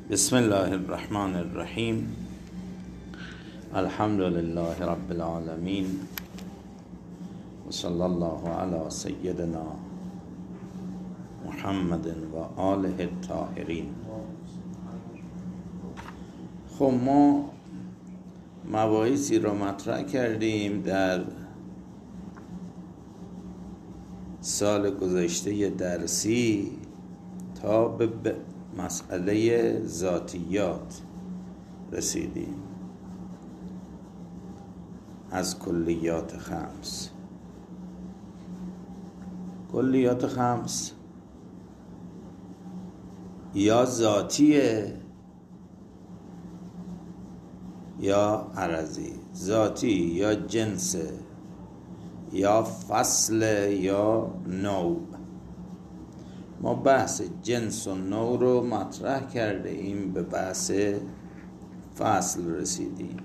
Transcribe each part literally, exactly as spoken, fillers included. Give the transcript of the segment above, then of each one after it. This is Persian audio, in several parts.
بسم الله الرحمن الرحیم. الحمد لله رب العالمین و صلی الله علی سیدنا محمد و آله الطاهرین. خب ما مباحثی رو مطرح کردیم در سال گذشته درسی تا به مسئله ذاتیات رسیدیم از کلیات خمس. کلیات خمس یا ذاتیه یا عرضی. ذاتی یا جنس یا فصل یا نوع. ما بحث جنس و نوع رو مطرح کرده ایم، به بحث فصل رسیدیم.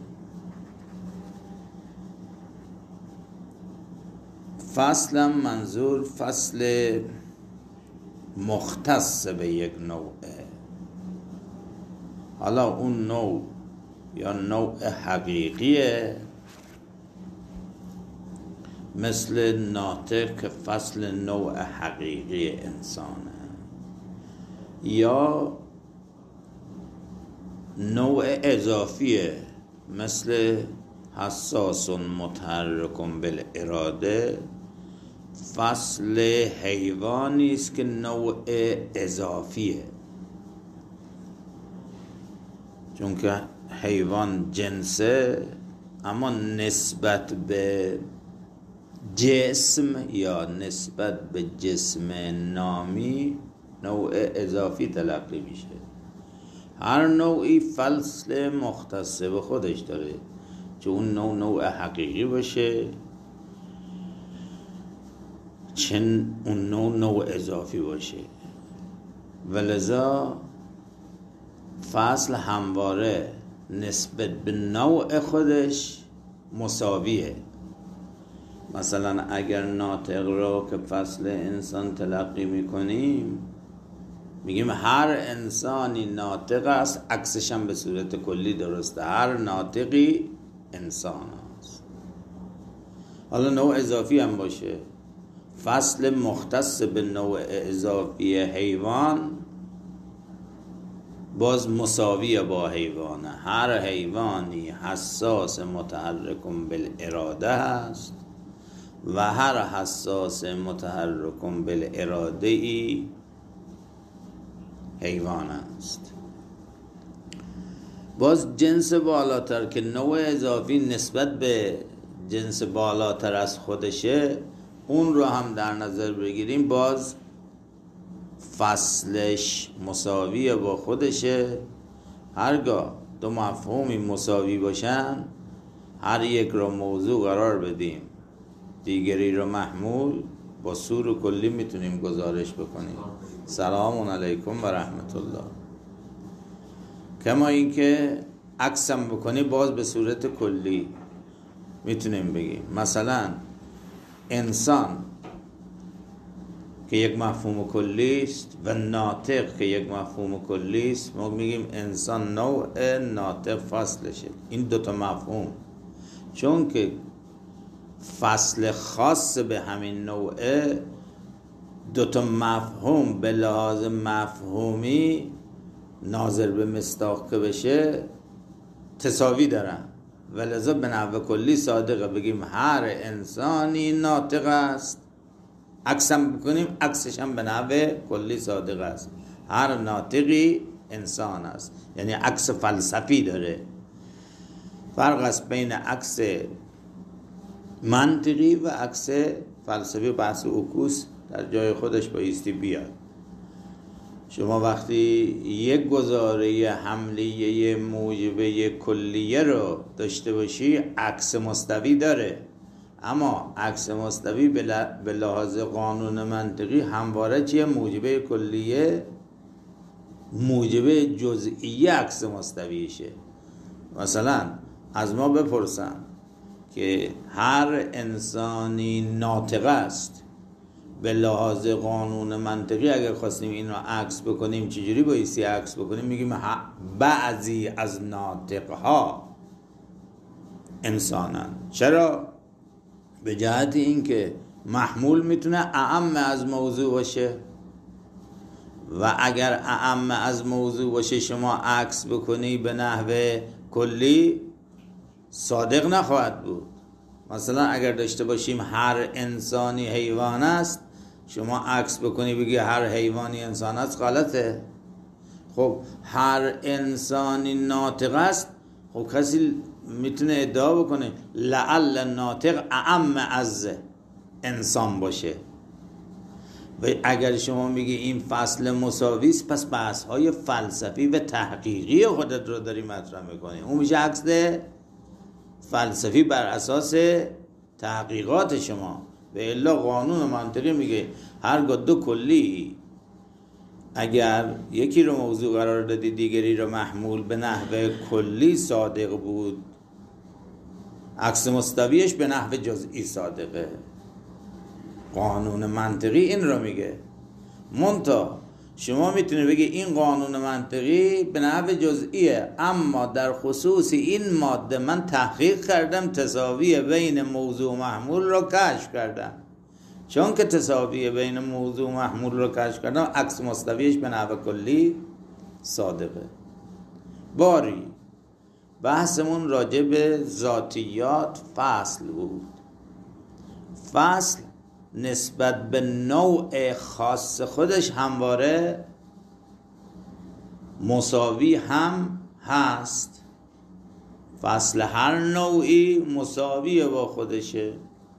فصلم منظور فصل مختص به یک نوعه. حالا اون نوع یا نوع حقیقیه، مثل ناطق که فصل نوع حقیقی انسانه، یا نوع اضافیه مثل حساس متحرک بالاراده. فصل حیوانی است که نوع اضافیه، چون که حیوان جنسه اما نسبت به جسم یا نسبت به جسم نامی نوع اضافی تلقی میشه. هر نوعی فصل مختص به خودش داره، چه اون نوع نوع حقیقی باشه، چه اون نوع نوع اضافی باشه. ولذا فصل همواره نسبت به نوع خودش مساویه. مثلا اگر ناطق رو که فصل انسان تلقی میکنیم، میگیم هر انسانی ناطق است، عکسش هم به صورت کلی درسته، هر ناطقی انسان است. حالا نوع اضافی هم باشه، فصل مختص به نوع اضافی حیوان باز مساوی با حیوانه. هر حیوانی حساس متحرک بالاراده است و هر حساس متحرک بالاراده ای حیوان است. باز جنس بالاتر که نوع اضافی نسبت به جنس بالاتر از خودشه، اون رو هم در نظر بگیریم، باز فصلش مساوی با خودشه. هرگاه دو مفهومی مساوی باشن، هر یک رو موضوع قرار بدیم، دیگری رو محمول، با سور کلی میتونیم گزارش بکنیم. سلام علیکم و رحمت الله. کما اینکه عکسم بکنی باز به صورت کلی میتونیم بگیم. مثلا انسان که یک مفهوم کلی است و ناطق که یک مفهوم کلی است، ما میگیم انسان نوع، ناطق فصلشه. این دوتا مفهوم چون که فصل خاص به همین نوعه، دوتا مفهوم به لحاظ مفهومی ناظر به مصداق که بشه تساوی دارن، ولذا به نحو کلی صادقه. بگیم هر انسانی ناطق است، عکسم بکنیم عکسش هم به نحو کلی صادق است. هر ناطقی انسان است، یعنی عکس فلسفی داره. فرق است بین عکس منطقی و عکس فلسفی. بحث اوکوس در جای خودش بایستی بیاد. شما وقتی یک گزاره حملیه موجبه کلیه رو داشته باشی، عکس مستوی داره، اما عکس مستوی به لحاظ قانون منطقی همواره چیه؟ موجبه کلیه موجبه جزئیه عکس مستویشه. مثلا از ما بپرسن که هر انسانی ناطق است، به لحاظ قانون منطقی اگر خواستیم این رو عکس بکنیم چجوری بایستی عکس بکنیم؟ میگیم بعضی از ناطقها انسانن. چرا؟ به جهت این که محمول میتونه اعم از موضوع باشه و اگر اعم از موضوع باشه شما عکس بکنی به نحو کلی صادق نخواهد بود. مثلا اگر داشته باشیم هر انسانی حیوان است، شما عکس بکنی بگی هر حیوانی انسان است، غلطه. خب هر انسانی ناطق است، خب کسی میتونه ادعا بکنه لعل ناطق اعم از انسان باشه. و اگر شما میگی این فصل مساوی است، پس بحث های فلسفی و تحقیقی خودت رو داری مطرح میکنی. اون میشه عکس فلسفی بر اساس تحقیقات شما. به الا قانون منطقی میگه هرگاه دو کلی اگر یکی رو موضوع قرار دادی دیگری رو محمول، به نحو کلی صادق بود، عکس مستویش به نحو جزئی صادقه. قانون منطقی این رو میگه. منتها شما میتونی بگی این قانون منطقی به نحو جزئیه، اما در خصوص این ماده من تحقیق کردم، تساوی بین موضوع و محمول رو کشف کردم. چون که تساوی بین موضوع و محمول رو کشف کردم، عکس مستویش به نحو کلی صادقه. باری بحثمون راجع به ذاتیات فصل بود. فصل نسبت به نوع خاص خودش همواره مساوی هم هست. فصل هر نوعی مساوی با خودشه.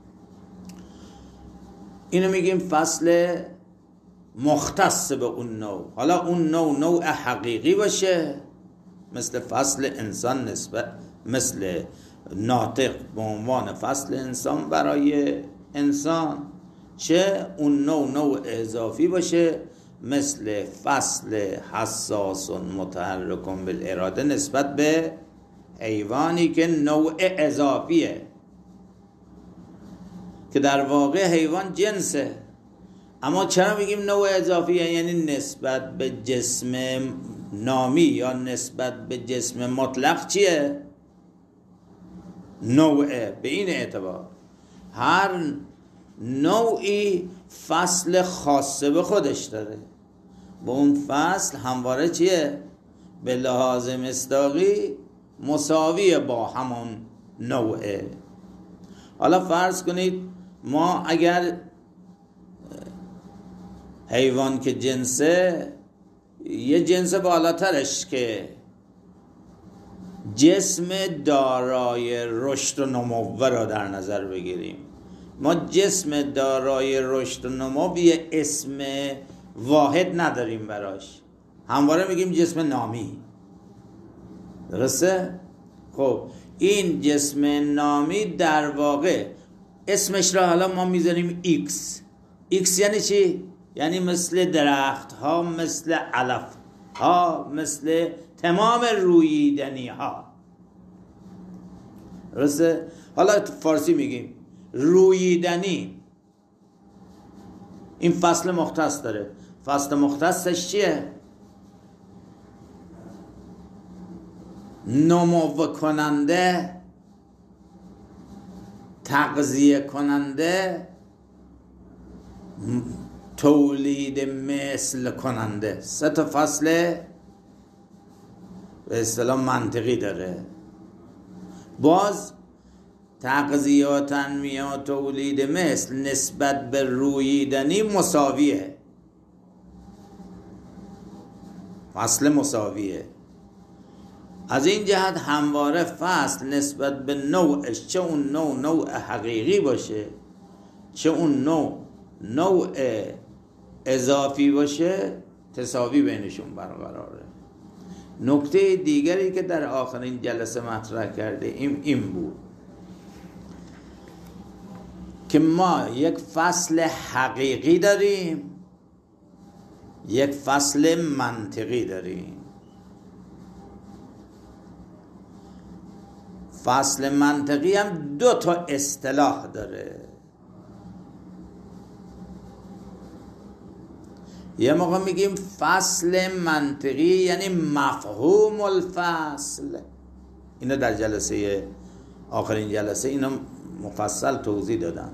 اینو میگیم فصل مختص به اون نوع. حالا اون نوع نوع حقیقی باشه، مثل فصل انسان نسبت مثل ناطق به عنوان فصل انسان برای انسان، چه اون نوع نوع اضافی باشه مثل فصل حساس متحرک بالاراده نسبت به حیوانی که نوع اضافیه، که در واقع حیوان جنسه. اما چرا میگیم نوع اضافیه؟ یعنی نسبت به جسم نامی یا نسبت به جسم مطلق چیه؟ نوعه. به این اعتبار هر نوعی فصل خاصه به خودش داره. با اون فصل همواره چیه؟ به لحاظ مصداقی مساوی با همون نوعه. حالا فرض کنید ما اگر حیوان که جنسه، یه جنس بالاترش که جسم دارای رشد و نمو را در نظر بگیریم. ما جسم دارای رشد و نمو یه اسم واحد نداریم براش، همواره میگیم جسم نامی. درسته؟ خب این جسم نامی در واقع اسمش را حالا ما میذاریم ایکس. ایکس یعنی چی؟ یعنی مثل درخت ها، مثل علف ها، مثل تمام روییدنی ها. درسته؟ حالا تو فارسی میگیم روییدنی. این فصل مختص داره. فصل مختصش چیه؟ نمو کننده، تغذیه کننده، تولید مثل کننده. سه تا فصل به اصطلاح منطقی داره. باز تغذیه و تنمیه و تولید مثل نسبت به روییدنی مساویه. فصل مساویه. از این جهت همواره فصل نسبت به نوعش، چه اون نوع نوع حقیقی باشه، چه اون نوع نوع اضافی باشه، تساوی بینشون برقراره. نکته دیگری که در آخرین جلسه مطرح کرده این این بود که ما یک فصل حقیقی داریم، یک فصل منطقی داریم. فصل منطقی هم دو تا اصطلاح داره. یه موقع میگیم فصل منطقی یعنی مفهوم الفصل. اینو در جلسه آخرین جلسه اینو مفصل توضیح دادم.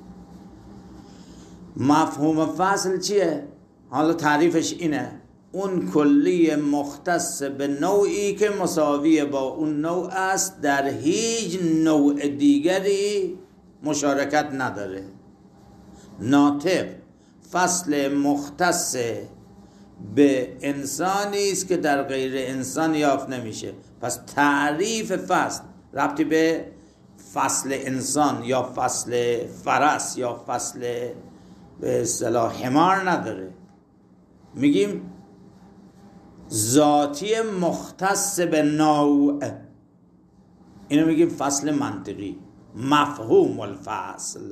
مفهوم فصل چیه؟ حالا تعریفش اینه: اون کلی مختص به نوعی که مساوی با اون نوع است، در هیچ نوع دیگری مشارکت نداره. ناطق فصل مختص به انسانی است که در غیر انسان یافت نمیشه. پس تعریف فصل ربطی به فصل انسان یا فصل فرس یا فصل به اصطلاح حمار نداره. میگیم ذاتی مختص به نوع، اینو میگیم فصل منطقی، مفهوم الفصل.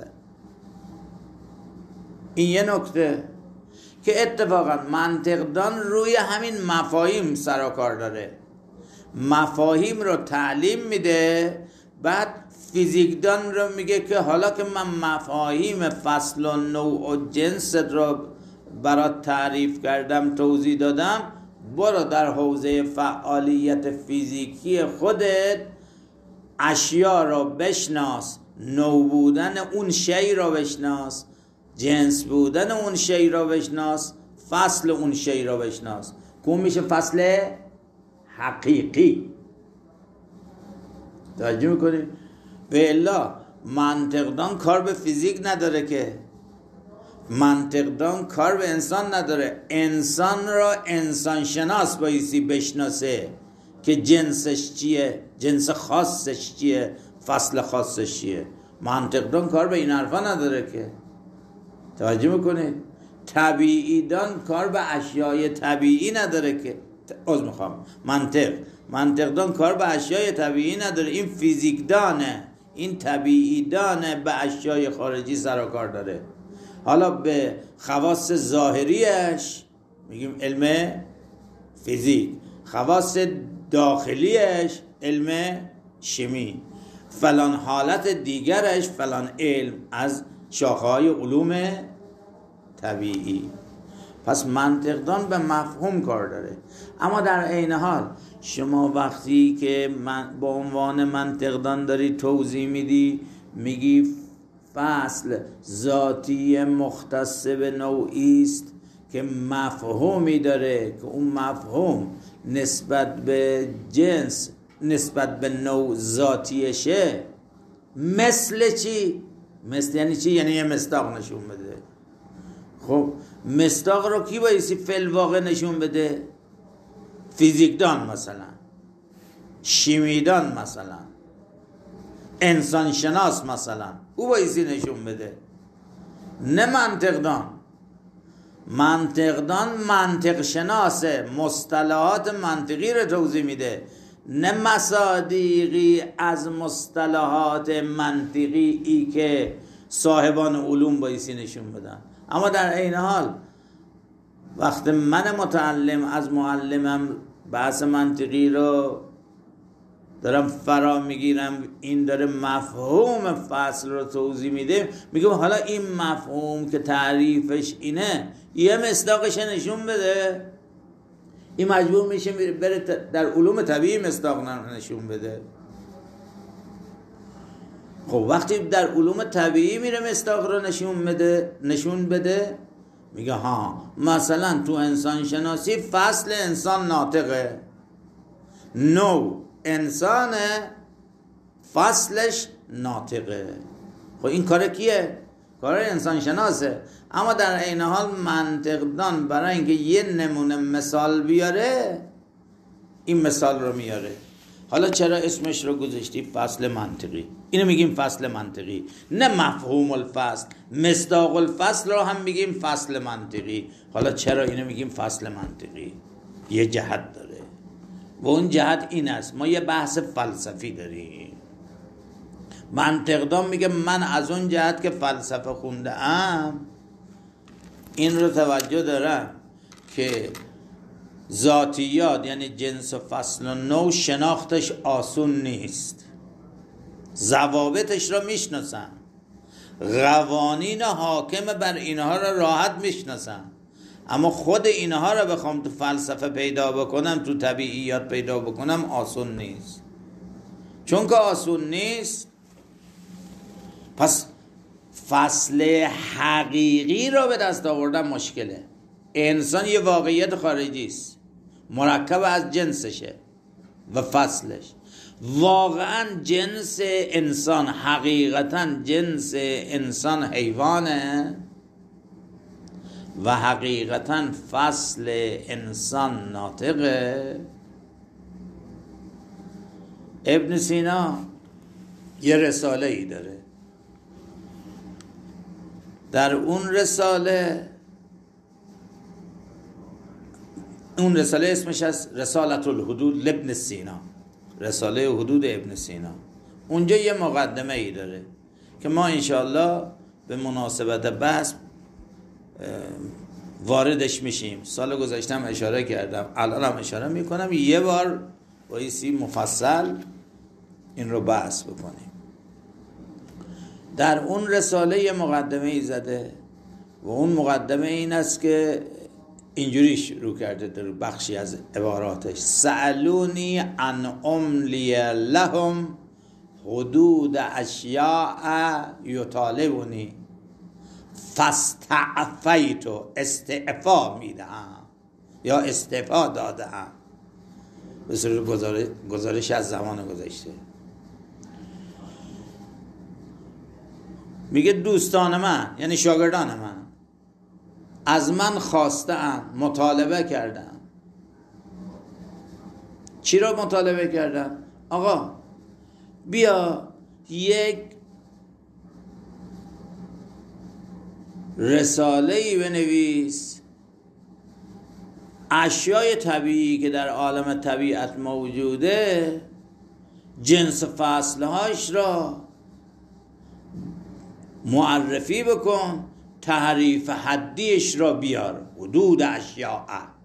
این یه نکته که اتفاقا منطقدان روی همین مفاهیم سر و کار داره، مفاهیم رو تعلیم میده، بعد فیزیکدان رو میگه که حالا که من مفاهیم فصل و نوع و جنس رو برات تعریف کردم، توضیح دادم، برو در حوزه فعالیت فیزیکی خودت اشیا رو بشناس، نوع بودن اون شی رو بشناس، جنس بودن اون شی رو بشناس، فصل اون شی رو بشناس. کون میشه فصل حقیقی. توجه میکنید؟ به الا منطقدان کار به فیزیک نداره، که منطقدان کار به انسان نداره. انسان را انسان شناس بایستی بشناسه که جنسش چیه، جنس خاصش چیه، فصل خاصش چیه. منطقدان کار به این حرفا نداره که. توجه میکنید؟ طبیعی دان کار به اشیای طبیعی نداره که. از میخوام منطق منطقدان کار به اشیای طبیعی نداره. این فیزیک دانه، این طبیعی دانه به اشیای خارجی سر و کار داره. حالا به خواص ظاهریش میگیم علم فیزیک، خواص داخلیش علم شیمی، فلان حالت دیگرش فلان علم از شاخه‌های علوم طبیعی. پس منطقدان به مفهوم کار داره. اما در عین حال شما وقتی که من با عنوان منطقدان داری توضیح میدی، میگی فصل ذاتی مختص به نوعی است که مفهومی داره که اون مفهوم نسبت به جنس، نسبت به نوع ذاتیشه. مثل چی؟ مثل یعنی چی؟ یعنی یه مصداق نشون بده. خب مصداق رو کی بایستی فی الواقع نشون بده؟ فیزیکدان مثلا، شیمیدان مثلا، انسان شناس مثلا، او بایستی نشون بده، نه منطقدان. منطقدان منطق شناسه، مصطلحات منطقی رو توضیح میده، نه مصادیقی از مصطلحات منطقی ای که صاحبان علوم بایستی نشون بدن. اما در عین حال وقت من متعلم از معلمم بحث منطقی رو دارم فرا میگیرم، این داره مفهوم فصل رو توضیح میده، میگم حالا این مفهوم که تعریفش اینه، یه مصداقش نشون بده. این مجبور میشه بره در علوم طبیعی مصداق نشون بده. خب وقتی در علوم طبیعی میره مصداق رو نشون بده نشون بده میگه ها مثلا تو انسان شناسی فصل انسان ناطقه، نوع انسانه، فصلش ناطقه. خب این کار کیه؟ کار انسان شناسه. اما در عین حال منطقدان برای اینکه یه نمونه مثال بیاره، این مثال رو میاره. حالا چرا اسمش رو گذاشتی فصل منطقی؟ اینو میگیم فصل منطقی، نه مفهوم الفصل. مصداق الفصل رو هم میگیم فصل منطقی. حالا چرا اینو میگیم فصل منطقی؟ یه جهت داره و اون جهت این است: ما یه بحث فلسفی داریم. منطقدان میگه من از اون جهت که فلسفه خونده ام این رو توجه دارم که ذاتیات یعنی جنس و فصل و نوع شناختش آسون نیست. ضوابطش رو میشناسن، قوانین حاکم بر اینها رو راحت میشناسن، اما خود اینها رو بخوام تو فلسفه پیدا بکنم، تو طبیعیات پیدا بکنم، آسون نیست. چون که آسون نیست، پس فصل حقیقی رو به دست آوردن مشکله. انسان یه واقعیت خارجی است، مرکب از جنسشه و فصلش. واقعا جنس انسان، حقیقتا جنس انسان حیوانه و حقیقتا فصل انسان ناطقه. ابن سینا یه رساله ای داره، در اون رساله اون رساله اسمش از رسالت الحدود لابن سینا، رساله حدود ابن سینا. اونجا یه مقدمه ای داره که ما انشاءالله به مناسبت بحث واردش میشیم. سال گذشتم اشاره کردم، الان هم اشاره میکنم، یه بار بایستی مفصل این رو بحث بکنیم. در اون رساله یه مقدمه ای زده و اون مقدمه این است که اینجوری شروع کرده در بخشی از عباراتش: سألونی عن املی لهم حدود اشیاء یطالبونی فاستعفیتو، استعفا میدهم یا استعفا دادم، به صورت گزارش از زمان گذشته. میگه دوستان من، یعنی شاگردان من، از من خواستم، مطالبه کردم. چی رو مطالبه کردم؟ آقا بیا یک رساله‌ای بنویس، اشیای طبیعی که در عالم طبیعت موجوده، جنس فصلهاش را معرفی بکن، تعریف حدیش را بیار. حدود اشیاء،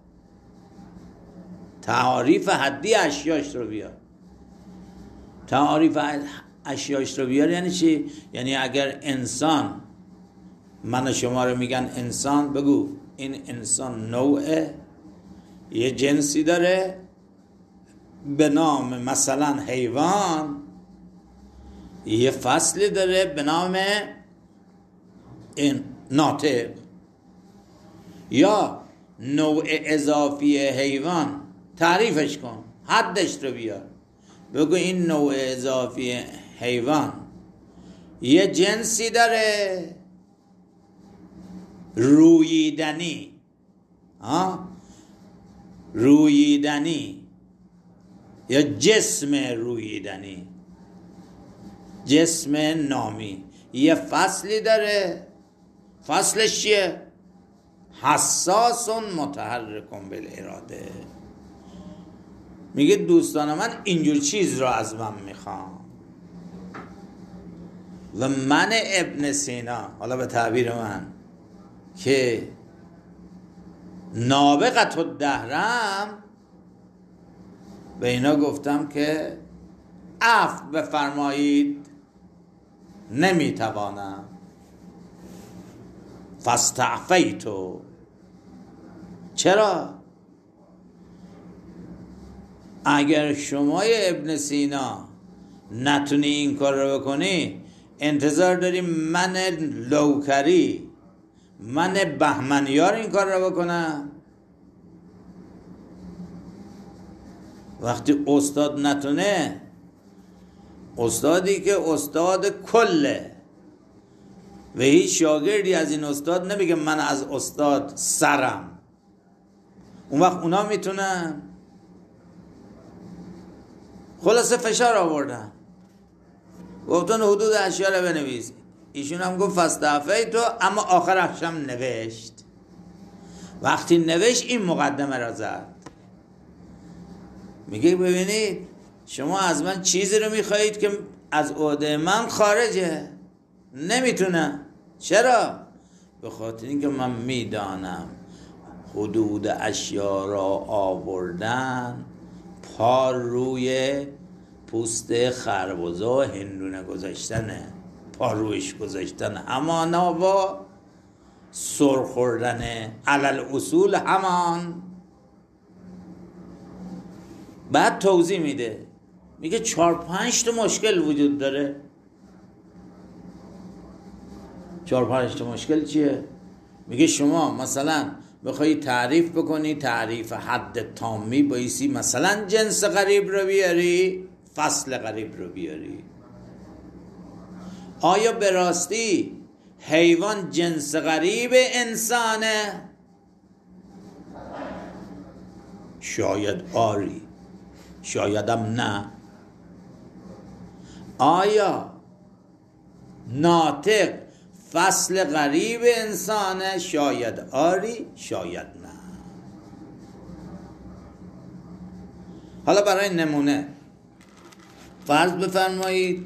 تعریف حدی اشیاش رو بیار. تعریف اشیاش رو بیار یعنی چی؟ یعنی اگر انسان، من و شما رو میگن انسان، بگو این انسان نوعه، یه جنسی داره به نام مثلا حیوان، یه فصلی داره به نام این ناطق، یا نوع اضافی حیوان تعریفش کن، حدش رو بیار. بگو این نوع اضافی حیوان یه جنسی داره رویدنی، ها رویدنی یا جسم رویدنی، جسم نامی، یه فصلی داره، فصلش چیه؟ حساس متحرک بالاراده. میگه دوستان من اینجور چیز رو از من میخوام و من ابن سینا، حالا به تعبیر من که نابغت الدهرم، به اینا گفتم که عفو بفرمایید، نمیتوانم. فاستعفیتو. چرا؟ اگر شما ابن سینا نتونی این کار رو بکنی، انتظار داری من لوکری، من بهمنیار این کار رو بکنم؟ وقتی استاد نتونه، استادی که استاد کله و هیچ شاگردی از این استاد نمیگه من از استاد سرم، اون وقت اونا میتونن. خلاصه فشار آوردن، گفتن حدود اشیاء رو بنویس. ایشون هم گفت فاستعفیتو، اما آخرش هم نوشت. وقتی نوشت این مقدمه را زد، میگه ببینید شما از من چیزی رو میخواهید که از عهده من خارجه، نمیتونم. چرا؟ به خاطر اینکه من میدانم حدود اشیاء را آوردن، پا روی پوست خربزه و هندونه گذاشتنه، پا رویش گذاشتن، اما نوا سر خوردن علل اصول همان. بعد توضیح میده، میگه چهار پنج تا مشکل وجود داره. چهار پنج تا مشکل چیه؟ میگه شما مثلا بخوای تعریف بکنی، تعریف حد تامی بایستی مثلا جنس غریب رو بیاری، فصل غریب رو بیاری. آیا به راستی حیوان جنس غریب انسانه؟ شاید آری، شایدم نه. آیا ناطق فصل غریب انسانه؟ شاید آری، شاید نه. حالا برای نمونه فرض بفرمایید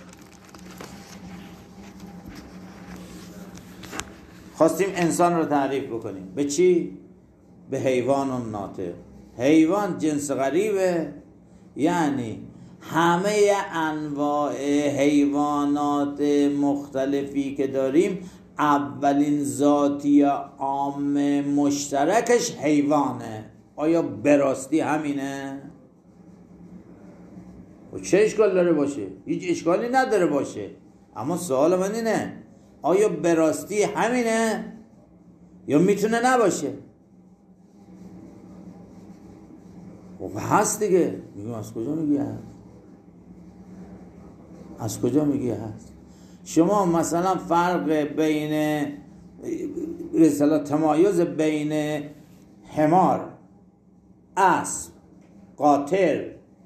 خواستیم انسان رو تعریف بکنیم. به چی؟ به حیوان و ناطق. حیوان جنس غریبه، یعنی همه انواع حیوانات مختلفی که داریم اولین ذاتی عام مشترکش حیوانه. آیا براستی همینه؟ و چه اشکال داره باشه؟ هیچ اشکالی نداره باشه، اما سوال من اینه آیا براستی همینه یا میتونه نباشه؟ خب هست دیگه. میگم از کجا میگی هست؟ از کجا میگی هست؟ شما مثلا فرق بین مثلا تمایز بین حمار، اسب، قاطر،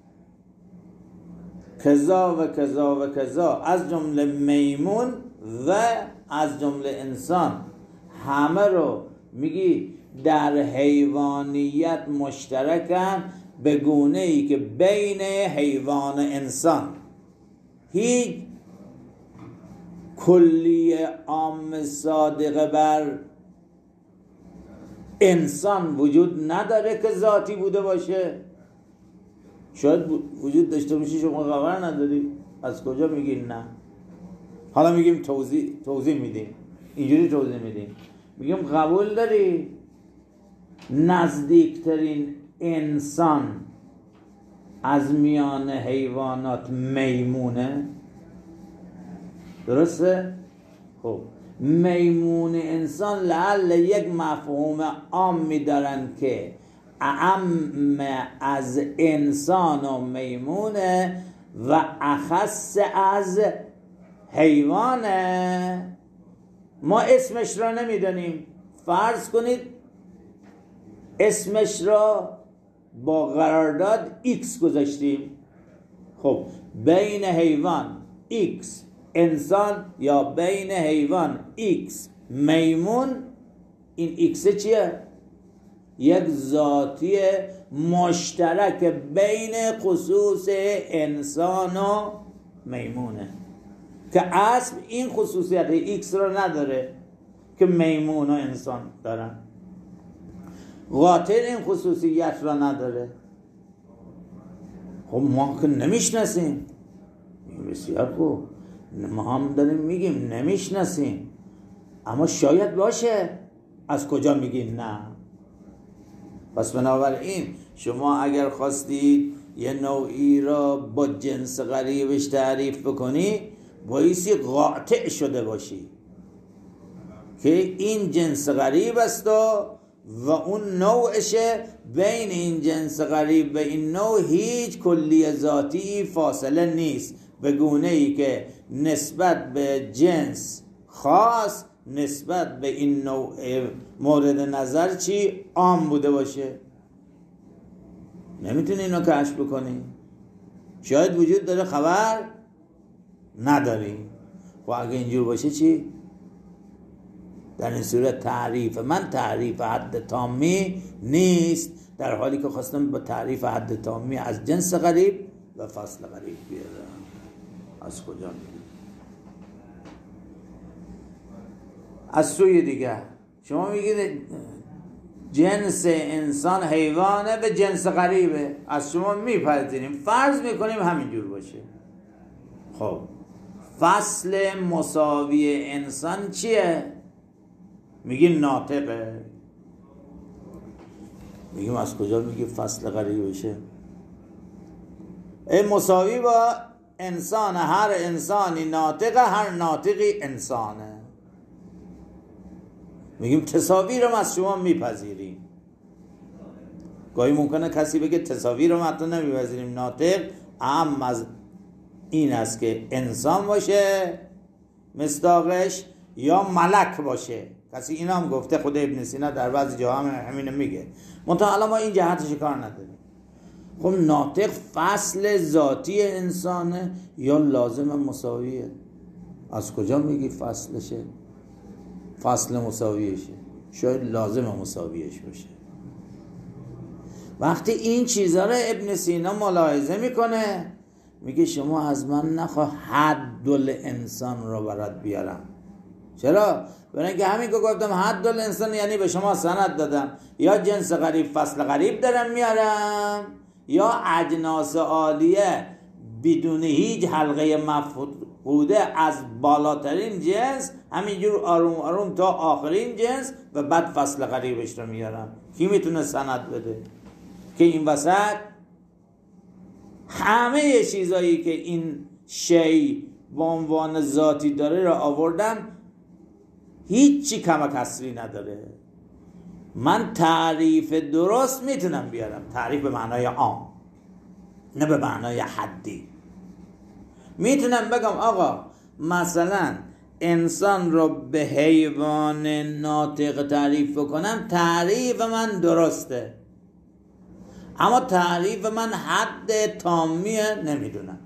کذا و کذا و کذا از جمله میمون و از جمله انسان همه رو میگی در حیوانیت مشترکن به گونه ای که بین حیوان و انسان هیچ کلی عام صادقه بر انسان وجود نداره که ذاتی بوده باشه. شاید وجود داشته باشی شما خبر نداری. از کجا میگین نه؟ حالا میگیم توضیح توضیح میدیم، اینجوری توضیح میدیم، میگیم قبول داری نزدیکترین انسان از میان حیوانات میمونه؟ درسته؟ خب میمون انسان لعل یک مفهوم عام میدارن که اعم از انسان و میمونه و اخص از حیوانه. ما اسمش را نمیدونیم. فرض کنید اسمش را با قرارداد X گذاشتیم. خب بین حیوان X انسان یا بین حیوان X میمون، این X چیه؟ یک ذاتی مشترک بین خصوص انسان و میمونه که اسب این خصوصیت X رو نداره که میمون و انسان دارن. قاطر این خصوصیت رو نداره. خب ما که نمیشناسیم. بسیار خوب، ما هم داریم میگیم نمیشناسیم، اما شاید باشه. از کجا میگیم نه؟ پس بنابراین شما اگر خواستید یه نوعی را با جنس غریبش تعریف بکنی بایستی قاطع شده باشی که این جنس غریب است و اون نوعشه. بین این جنس غریب و این نوع هیچ کلی ذاتی فاصله نیست، به گونه ای که نسبت به جنس خاص نسبت به این نوع مورد نظر چی عام بوده باشه. نمیتونی اینو کشف بکنی. شاید وجود داره خبر نداری. و اگه اینجور باشه چی؟ در این صورت تعریف من تعریف حد تامی نیست، در حالی که خواستم با تعریف حد تامی از جنس غریب و فصل غریب بیارم. از کجا میگی؟ از سوی دیگه شما میگید جنس انسان حیوانه به جنس غریبه، از شما میپذیریم، فرض میکنیم همینجور باشه. خب فصل مساوی انسان چیه؟ میگیم ناطقه. میگیم از کجا میگی فصل غریب بشه؟ این مساوی با انسان، هر انسانی ناطقه، هر ناطقی انسانه. میگیم تساوی رو از شما میپذیریم. گاهی ممکنه کسی بگه تساوی رو حتی نمیپذیریم، ناطق اهم از این است که انسان باشه مصداقش یا ملک باشه. کسی این هم گفته، خود ابن سینا در بعضی جاها هم همینو میگه، منتها الان ما این جهتش کار نداریم. خب ناطق فصل ذاتی انسانه یا لازم مساویه؟ از کجا میگی فصلشه؟ فصل مساویشه؟ شاید لازم مساویش باشه. وقتی این چیزها رو ابن سینا ملاحظه میکنه، میگه شما از من نخواه حد الانسان رو برات بیارم. چرا؟ برای اینکه همین که گفتم حد الانسان یعنی به شما سند دادم، یا جنس غریب فصل غریب دارم میارم، یا اجناس عالیه بدون هیچ حلقه مفقوده از بالاترین جنس همینجور آروم آروم تا آخرین جنس و بعد فصل غریبش رو میارم. کی میتونه سند بده که این وسط همه چیزایی که این شی با عنوان ذاتی داره را آوردم، هیچی کم کسری نداره؟ من تعریف درست میتونم بیارم، تعریف به معنای عام نه به معنای حدی. میتونم بگم آقا مثلا انسان رو به حیوان ناطق تعریف بکنم، تعریف من درسته، اما تعریف من حد تامیه نمیدونم،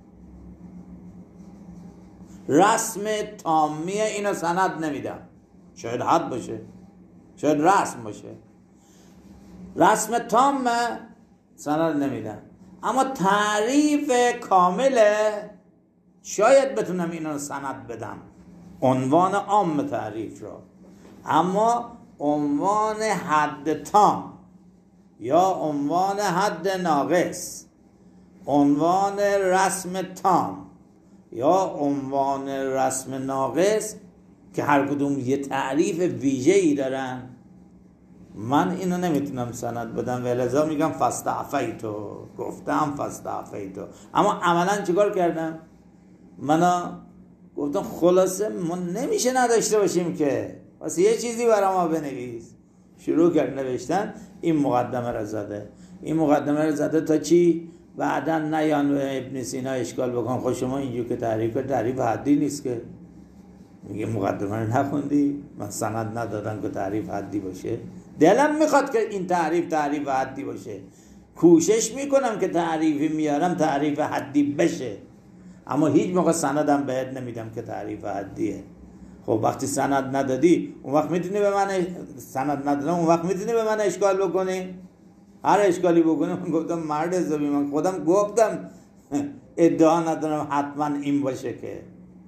رسم تامیه اینو سند نمیدم. شاید حد باشه، شاید رسم باشه، رسم تامه سند نمیدم، اما تعریف کامله شاید بتونم اینو سند بدم، عنوان عام تعریف را. اما عنوان حد تام یا عنوان حد ناقص، عنوان رسم تام یا عنوان رسم ناقص که هر کدوم یه تعریف ویژه‌ای دارن، من اینو نمیتونم سند بدم و لذا میگم فاستعفیتو، گفتم فاستعفیتو. اما عملا چیکار کردم؟ من گفتم خلاصه ما نمیشه نداشته باشیم که، واسه یه چیزی برای ما بنویس. شروع کرد نوشتن، این مقدمه رو زده. این مقدمه رو زده تا چی؟ بعدا نیان به ابن سینا اشکال بکن، خود شما اینجور که تعریف کرد تعریف حدی نیست که. میگه مقدمه رو نخوندی؟ من سند ندادم که تعریف حدی باشه. دلم میخواد که این تعریف تعریف حدی باشه، کوشش میکنم که تعریفی میارم تعریف حدی بشه، اما هیچ موقع سندم بهت نمیدم که تعریف حدیه. خب وقتی سند ندادی اون وقت میتونی به من سند ندادم اون وقت میتونی به من اشکال بکنی؟ هر اشکالی بکنی. من گفتم مرد حسابی، من خودم گفتم ادعا ندارم حتما این باشه که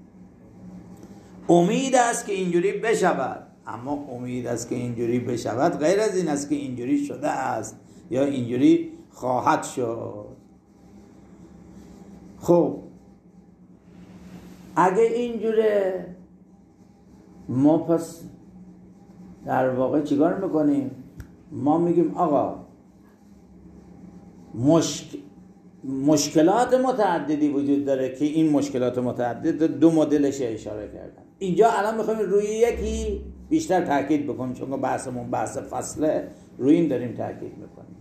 امید است که اینجوری بشود، اما امید است که اینجوری بشود غیر از این است که اینجوری شده است یا اینجوری خواهد شد. خب اگه اینجوره ما پس در واقع چیکار میکنیم؟ ما میگیم آقا مشک... مشکلات متعددی وجود داره که این مشکلات متعدد دو مدلش اشاره کردم. اینجا الان میخوایم روی یکی بیشتر تاکید بکنیم، چون بحثمون بحث فصله، روی این داریم تاکید میکنیم.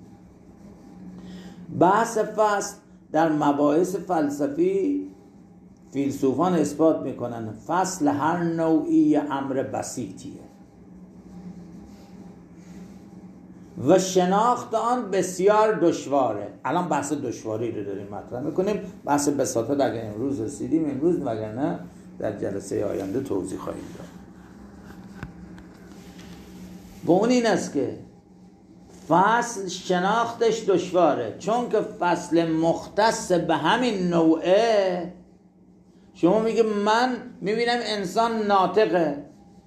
بحث فصل در مباحث فلسفی فیلسوفان اثبات میکنن فصل هر نوعی امر بسیطیه و شناخت آن بسیار دشواره. الان بحث دشواری رو داریم مطرح میکنیم. بحث بساطه اگر امروز رسیدیم امروز، وگرنه در جلسه آینده توضیح خواهیم داد. و اون این است که فصل شناختش دشواره، چون که فصل مختص به همین نوعه. شما میگه من میبینم انسان ناطقه،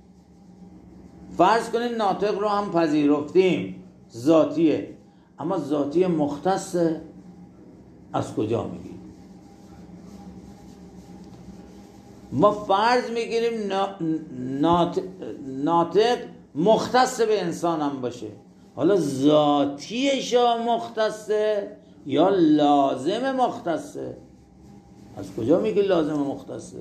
فرض کنید ناطق رو هم پذیرفتیم، ذاتیه، اما ذاتی مختصه از کجا میگیم؟ ما فرض میگیریم ناطق, ناطق مختص به انسان هم باشه. حالا ذاتیش مختصه یا لازم مختصه؟ از کجا میگه لازم مختصه؟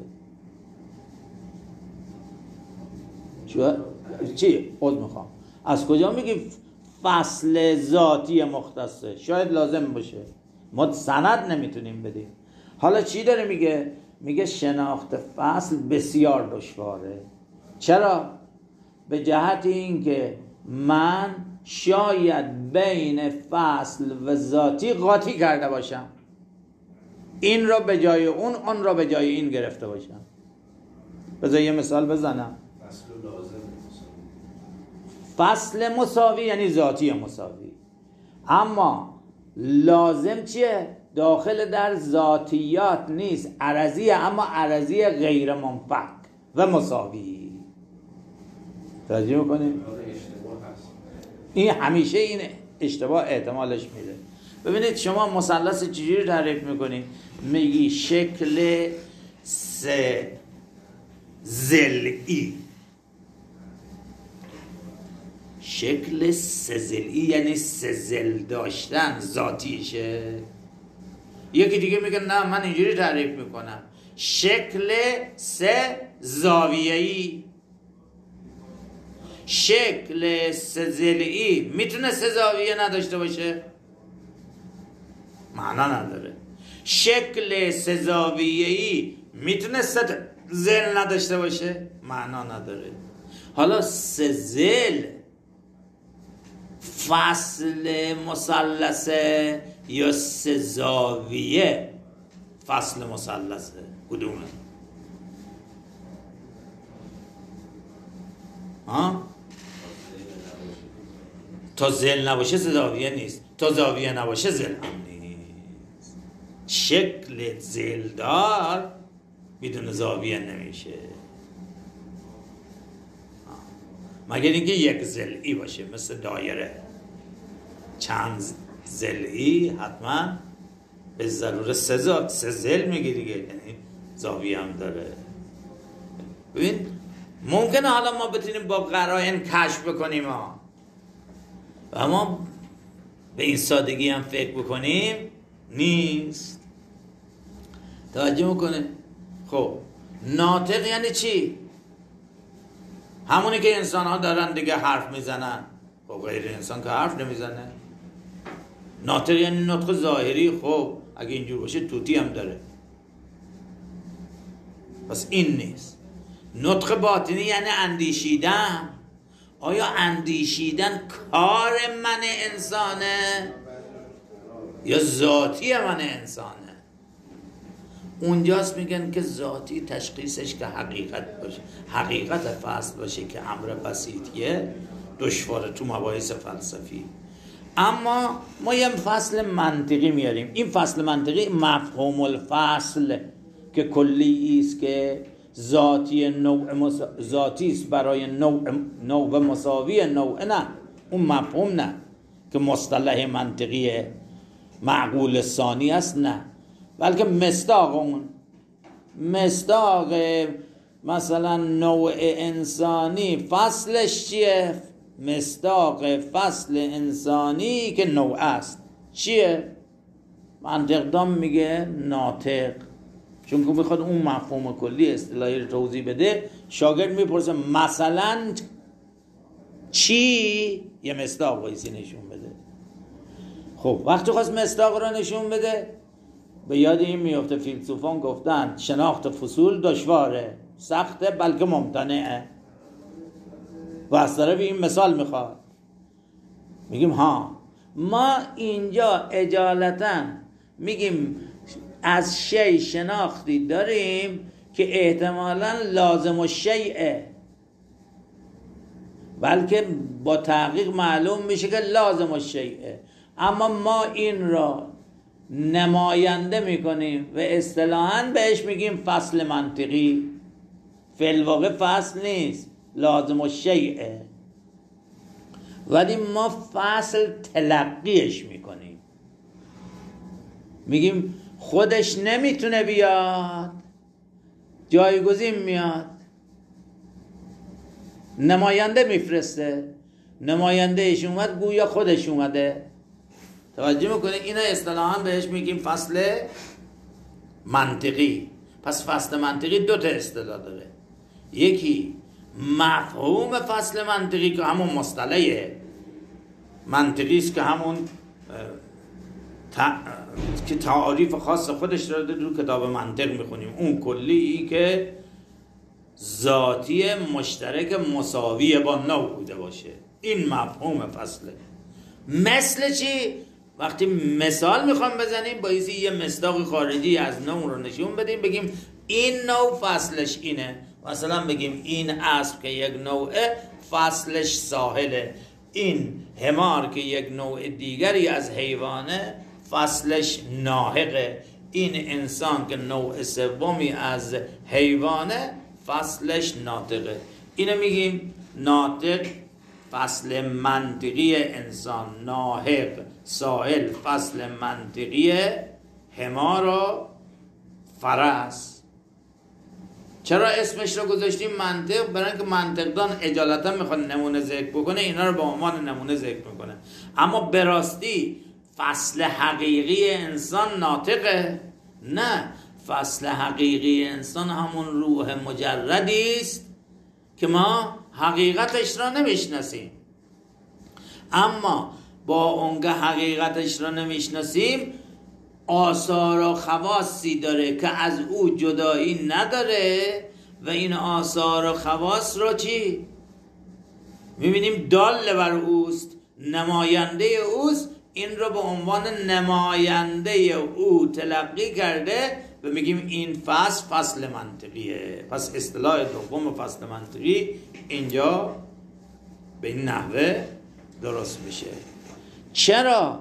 چی؟ خود میخوام از کجا میگی فصل ذاتی مختصه؟ شاید لازم باشه، ما سند نمیتونیم بدیم. حالا چی داره میگه؟ میگه شناخت فصل بسیار دشواره. چرا؟ به جهت این که من شاید بین فصل و ذاتی قاطی کرده باشم، این را به جای اون، اون را به جای این گرفته باشم. بذار یه مثال بزنم. فصل لازم فصل مساوی یعنی ذاتی مساوی، اما لازم چیه؟ داخل در ذاتیات نیست، عرضیه، اما عرضی غیر منفک و مساوی. توجه میکنیم؟ این همیشه این اشتباه احتمالش میره. ببینید شما مثلث چجوری تعریف میکنی؟ میگی شکل سه ضلعی. شکل سه ضلعی یعنی سه ضلع داشتن ذاتیشه. یکی دیگه میگه نه من اینجوری تعریف میکنم، شکل سه زاویه‌ای. شکل سه ضلعی میتونه سه زاویه نداشته باشه؟ معنا نداره. شکل سه زاویه‌ای میتونه سه ضلع نداشته باشه؟ معنا نداره. حالا سه ضلع فصل مثلثه یا سه زاویه فصل مثلثه؟ کدومه؟ ها؟ تا ضلع نباشه سه زاویه نیست، تا زاویه نباشه ضلع هم نیست. شکل ضلع دار بدون زاویه نمیشه، مگر اینکه یک ضلعی باشه مثل دایره. چند ضلعی حتما به ضرور سه زا... سه ضلع میگه دیگه، یعنی زاویه هم داره. ببین ممکنه حالا ما بتونیم با قرائن کشف بکنیم ها، اما به این سادگی هم فکر بکنیم نیست. توجه میکنه؟ خب ناطق یعنی چی؟ همونی که انسان ها دارن دیگه حرف میزنن. خب غیر انسان که حرف نمیزنه. ناطق یعنی نطق ظاهری. خب اگه اینجور باشه توتی هم داره، پس این نیست. نطق باطنی یعنی اندیشیدن. آیا اندیشیدن کار من انسانه یا ذاتی من انسانه؟ اونجاست میگن که ذاتی تشخیصش که حقیقت باشه، حقیقت فصل باشه که امر بسیطیه، دشواره تو مباحث فلسفی. اما ما یه فصل منطقی میاریم. این فصل منطقی مفهوم الفصل که کلی است که ذاتی نوع مسا... ذاتی است برای نوع نوع مساوی نوع، نه اون مفهوم نه که مصطلح منطقی معقول ثانی است، نه، بلکه مصداق اون. مصداق مثلا نوع انسانی فصلش چیه؟ مصداق فصل انسانی که نوع است چیه؟ منطقدان میگه ناطق، چون که میخواد اون مفهوم کلی اصطلاحی رو توضیح بده. شاگرد میپرسه مثلا چی؟ یه مصداق وایسی نشون بده. خب وقتی خواست مصداق رو نشون بده، به یاد این میفته فیلسوفان گفتن شناخت فصول دشواره، سخته، بلکه ممتنعه. و از طرف این مثال میخواد. میگیم ها ما اینجا اجالتا میگیم از شی شناختی داریم که احتمالاً لازم الشیء، بلکه با تحقیق معلوم میشه که لازم الشیء، اما ما این را نماینده میکنیم و اصطلاحاً بهش میگیم فصل منطقی. فی الواقع فصل نیست، لازم الشیء، ولی ما فصل تلقیش میکنیم. میگیم خودش نمیتونه بیاد، جایگزین میاد. نماینده میفرسته، نماینده ایش اومد گویا خودش اومده. توجه میکنه؟ اینا اصطلاحاً بهش میگیم فصل منطقی. پس فصل منطقی دو تا اصطلاح داره، یکی مفهوم فصل منطقی که همون مصطلح منطقی است که همون تا... که تعاریف خاص خودش داره، رو کتاب منطق میخونیم، اون کلی که ذاتی مشترک مساوی با نوع بوده باشه، این مفهوم فصله. مثل چی؟ وقتی مثال میخوام بزنیم بایستی یه مصداق خارجی از نوع رو نشون بدیم، بگیم این نوع فصلش اینه. مثلا بگیم این اسب که یک نوعه فصلش ساحله، این حمار که یک نوع دیگری از حیوانه فصلش ناهقه، این انسان که نوع سومی از حیوانه فصلش ناطقه. اینو میگیم ناطق فصل منطقی انسان، ناهق سائل فصل منطقی حمار و فرس. چرا اسمش رو گذاشتیم منطق؟ برای اینکه منطقدان اجالتا میخواد نمونه ذکر بکنه، اینا رو به عنوان نمونه ذکر میکنه. اما به راستی فصل حقیقی انسان ناطقه؟ نه، فصل حقیقی انسان همون روح مجردی است که ما حقیقتش را نمیشناسیم. اما با اونگه حقیقتش را نمیشناسیم آثار و خواصی داره که از او جدایی نداره و این آثار و خواص را چی؟ میبینیم دال بر اوست، نماینده اوست، این رو به عنوان نماینده او تلقی کرده و میگیم این فصل فصل منطقیه. پس اصطلاح دوم فصل منطقی اینجا به این نحوه درست میشه. چرا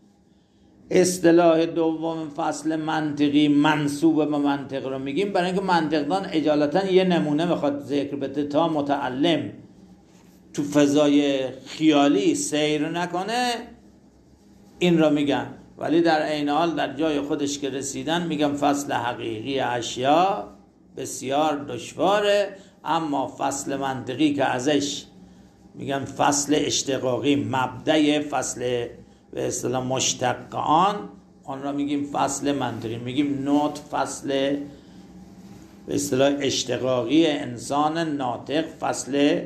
اصطلاح دوم فصل منطقی منسوب به منطق رو میگیم؟ برای اینکه منطقدان اجالتا یه نمونه میخواد ذکر بده تا متعلم تو فضای خیالی سیر نکنه، این را میگن. ولی در عین حال در جای خودش که رسیدن میگم فصل حقیقی اشیا بسیار دشواره، اما فصل منطقی که ازش میگن فصل اشتقاقی، مبدأ فصل به اصطلاح مشتق آن، آن را میگیم فصل منطقی. میگیم نوت فصل به اصطلاح اشتقاقی انسان ناطق فصل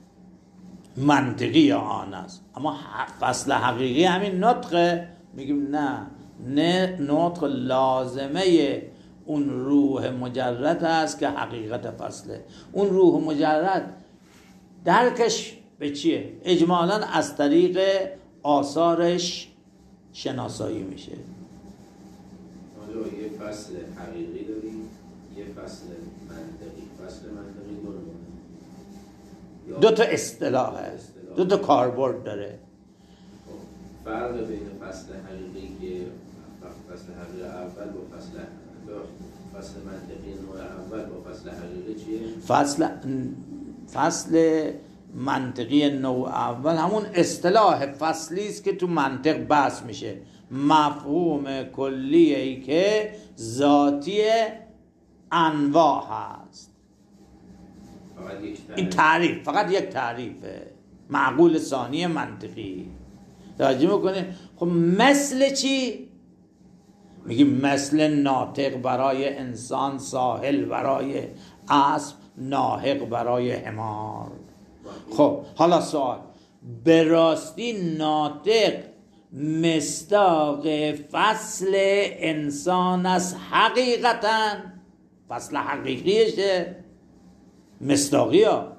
منطقی آن است. اما فصل حقیقی همین نطقه، میگیم نه، نه، نطق لازمه اون روح مجرد است که حقیقت فصله. اون روح مجرد درکش به چیه؟ اجمالاً از طریق آثارش شناسایی میشه. حالا یه فصل حقیقی داریم، یه فصل منطقی. فصل منطقی دو نوعه، دو تا اصطلاحه، دو تا کاربرد داره. فرق بین فصل حقیقی که فصل حقیقی اول با فصل فصل منطقی نوع اول با فصل حقیقی چیه؟ فصل فصل منطقی نوع اول همون اصطلاح فصلی است که تو منطق بحث میشه، مفهوم کلیه‌ای که ذاتی انواع هست. فقط یک تعریف. این تعریف فقط یک تعریفه، معقول ثانی منطقی. توجه میکنه؟ خب مثل چی؟ میگیم مثل ناطق برای انسان، ساحل برای اسب، ناهق برای حمار. خب حالا سوال، به راستی ناطق مصداق فصل انسان است حقیقتا؟ فصل حقیقیشه مصداقی ها؟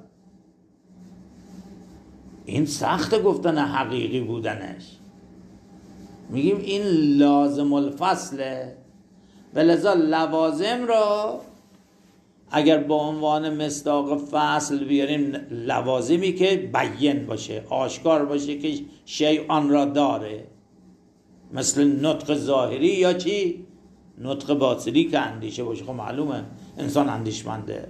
این سخت گفتن حقیقی بودنش. میگیم این لازم الفصله، ولذا لوازم را اگر با عنوان مصداق فصل بیاریم، لوازمی که بیان باشه، آشکار باشه که شیء آن را داره، مثل نطق ظاهری یا چی؟ نطق باطنی که اندیشه باشه. خب معلومه انسان اندیشمنده.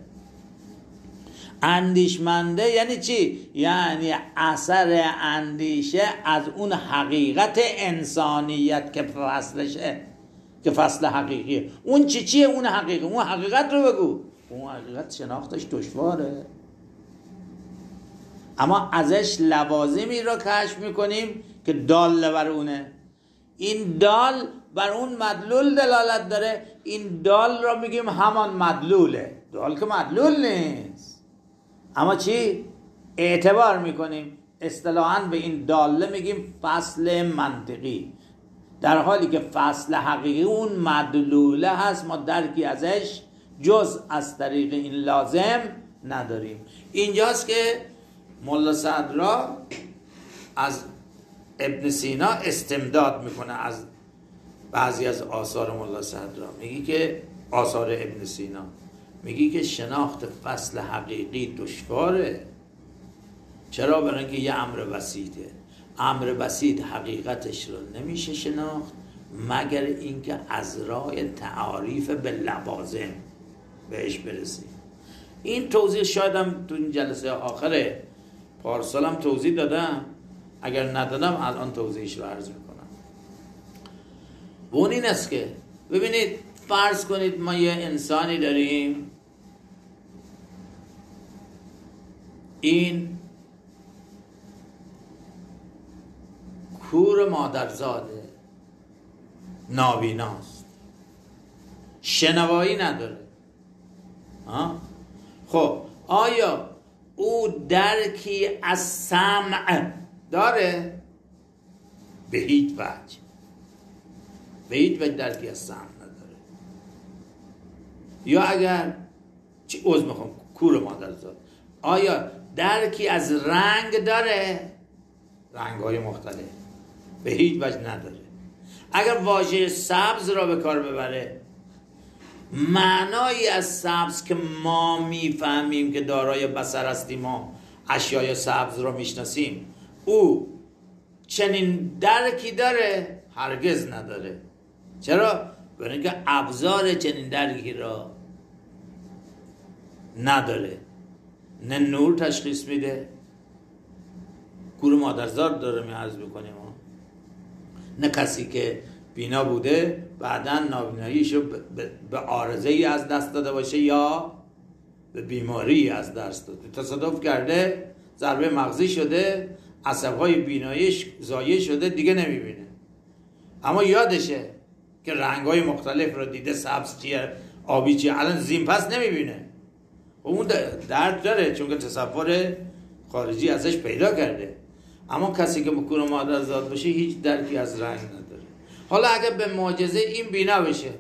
اندیشمنده یعنی چی؟ یعنی اثر اندیشه از اون حقیقت انسانیت که فصلشه، که فصل حقیقیه. اون چی چیه اون حقیقت؟ اون حقیقت رو بگو. اون حقیقت شناختش دشواره. اما ازش لوازمی را کشف میکنیم که دال بر اونه. این دال بر اون مدلول دلالت داره، این دال را میگیم همان مدلوله. دال که مدلول نیست، اما چی؟ اعتبار میکنیم. اصطلاحاً به این داله میگیم فصل منطقی، در حالی که فصل حقیقی اون مدلوله هست، ما درکی ازش جز از طریق این لازم نداریم. اینجاست که ملا صدرا از ابن سینا استمداد میکنه از بعضی از آثار ملا صدرا. میگی که آثار ابن سینا میگی که شناخت فصل حقیقی دشواره. چرا؟ برای اینکه یه امر بسیطه. امر بسیط حقیقتش رو نمیشه شناخت مگر اینکه از راه تعاریف به لوازم بهش برسیم. این توضیح شاید هم تو این جلسه آخر پارسال هم توضیح دادم، اگر ندادم الان توضیحش رو عرض میکنم. و اون این است که ببینید، فرض کنید ما یه انسانی داریم، این کور مادرزاده، نابیناست، شنوایی نداره. ها؟ خب آیا او درکی از سمع داره؟ به هیچ وجه به هیچ وجه درکی از سمع نداره. یا اگر چی عوض میخوام کور مادرزاد، آیا درکی از رنگ داره؟ رنگ های مختلف به هیچ وجه نداره. اگر واژه سبز را به کار ببره، معنایی از سبز که ما میفهمیم که دارای بصر هستیم، ما اشیای سبز را میشناسیم، او چنین درکی داره؟ هرگز نداره. چرا؟ برای اینکه ابزار چنین درکی را نداره. نه نور تشخیص میده، کور مادرزاد داره می عرض بکنیم، نه کسی که بینا بوده بعداً نابیناییشو به عارضه ای از دست داده باشه یا به بیماری از دست داده، تصادف کرده، ضربه مغزی شده، عصبهای بیناییش زایه شده، دیگه نمیبینه، اما یادشه که رنگ‌های مختلف رو دیده، سبز چیه، آبی چیه، الان زین پس نمیبینه. اون درد داره چون که تصور خارجی ازش پیدا کرده. اما کسی که کور مادرزاد باشه هیچ درکی از رنگ نداره. حالا اگه به معجزه این بینا بشه،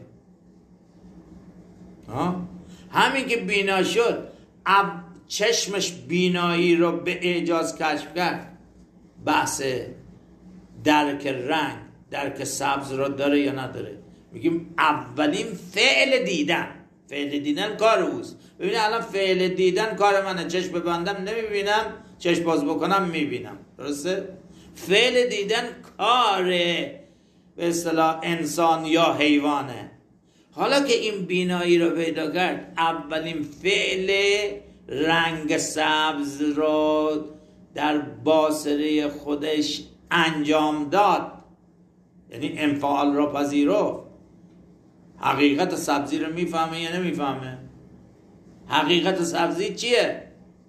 ها؟ همین که بینا شد، اب چشمش بینایی رو به اعجاز کشف کرد، بحث درک رنگ، درک سبز رو داره یا نداره؟ میگیم اولین فعل دیدن. فعل دیدن کار اوست. ببینید الان فعل دیدن کار منه، چشم ببندم نمیبینم، چشم باز بکنم میبینم، درسته؟ فعل دیدن کار به اصطلاح انسان یا حیوانه. حالا که این بینایی رو پیدا کرد، اولین فعل رنگ سبز رو در باصره خودش انجام داد، یعنی انفعال رو پذیرفت. حقیقت سبزی رو میفهمه یا نمیفهمه؟ حقیقت سبزی چیه؟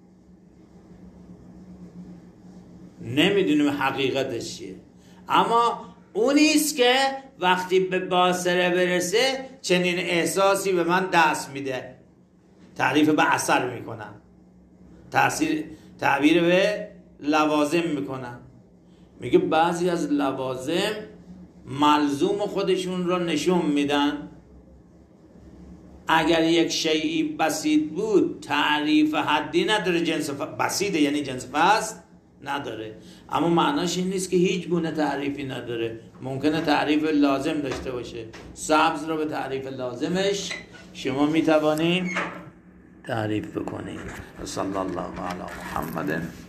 نمیدونیم حقیقتش چیه، اما اونیست که وقتی به باصره برسه چنین احساسی به من دست میده. تعریف به اثر میکنم، تأثیر تعبیر به لوازم میکنم. میگه بعضی از لوازم ملزوم خودشون رو نشون میدن. اگر یک شیئی بسیط بود، تعریف حدی نداره، جنس ف... بسیطه یعنی جنس فصل نداره، اما معناش این نیست که هیچ گونه تعریفی نداره. ممکنه تعریف لازم داشته باشه. سبز رو به تعریف لازمش شما میتوانید تعریف بکنید. صلی الله علی محمد.